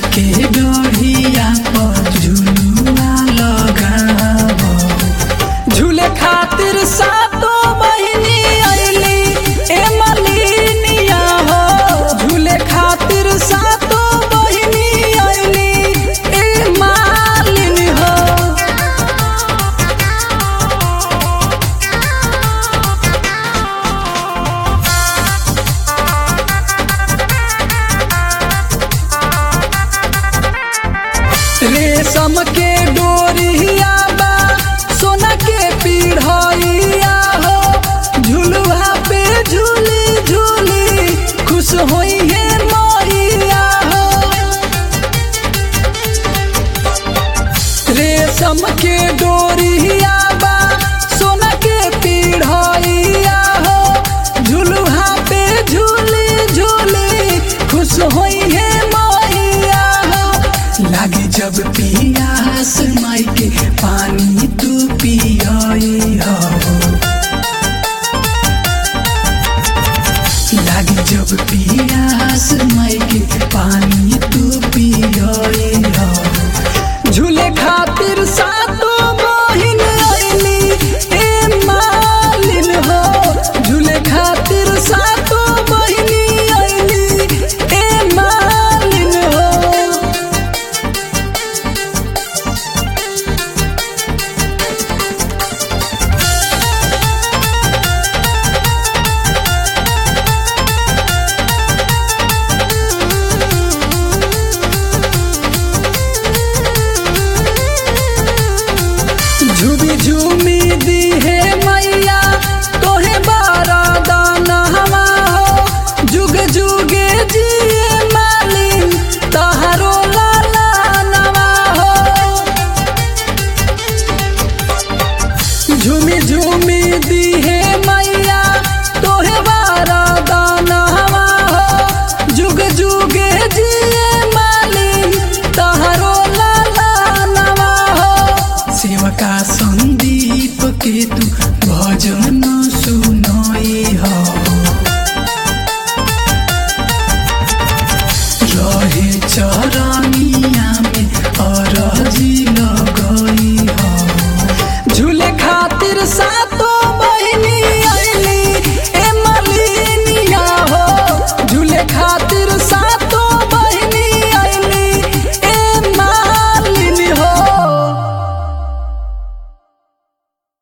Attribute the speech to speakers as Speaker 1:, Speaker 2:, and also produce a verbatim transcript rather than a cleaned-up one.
Speaker 1: के डोरिया पर झुलुआ लगावो। झूले खातिर सातो बहिनी अइली ए मलिनिया हो। झूले खातिर सातो बहिनी अइली ए मालिन हो। रेशम के डोरिया बा सोना के पीढ़िया हो। झुलुआ पे झूली झूली खुश होई है मैया हो। रेशम के डोरिया बा सोना के पीढ़िया हो। झुलुआ पे झूली झूली खुश होई है मैया हो। लागे जब पियास माई के पानी तू पियाई हो। लागे जब पियास माई